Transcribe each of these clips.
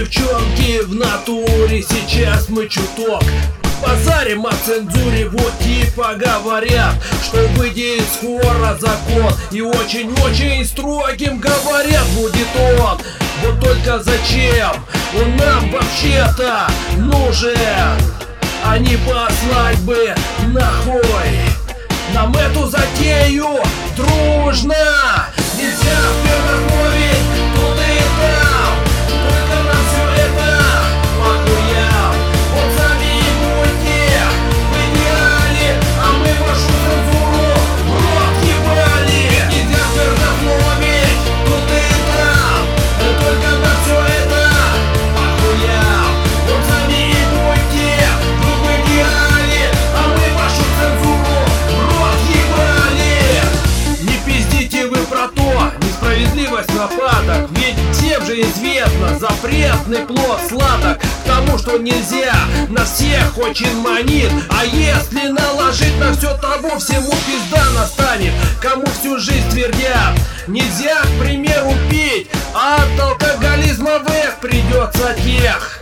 девчонки в натуре, сейчас мы чуток базарим о цензуре. Вот типа говорят, что выйдет скоро закон, и очень-очень строгим, говорят, будет он. Вот только зачем он нам вообще-то нужен? А не послать бы нахуй нам эту затею дружно. Нельзя впервые тут и там, только нам все это похуям. Вот сами и будьте в идеале, а мы вашу цензуру в рот ебали. Нельзя впервые тут и там, только нам все это похуям. Вот сами и будьте в идеале, а мы вашу цензуру в рот ебали. Не пиздите вы про то, несправедливость нападок, ведь всем же известно, запретный плод сладок. К тому, что нельзя, на всех очень манит. А если наложить на все того, всему пизда настанет. Кому всю жизнь твердят, нельзя, к примеру, пить, а от алкоголизма век придется тех.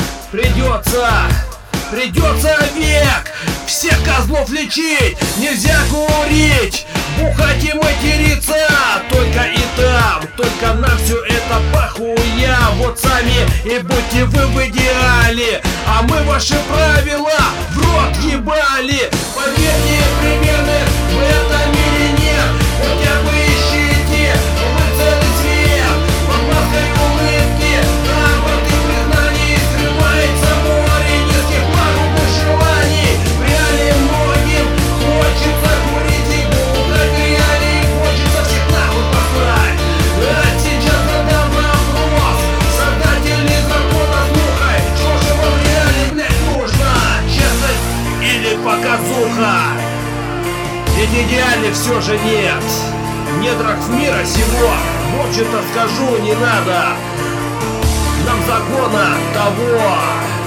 Придется век всех козлов лечить. Нельзя курить, бухать и материться, только и там, только нам все это похуя. Вот сами и будьте вы в идеале, а мы ваши правила в рот ебали. Поверьте, примерных в этом мире нет, хотя бы ищите вы целый свет. Под маской улыбки, работы признаний скрывается море низких пагубных желаний. В реале многим хочется курить и бухать, в реале хочется всех нахуй послать. А сейчас задам вопрос, создатели закона, слухай, что же вам в реале, блядь, нужно? Честность или показуха? Ведь идеально все же нет. В недрах мира сего, вот что-то скажу, не надо нам закона того.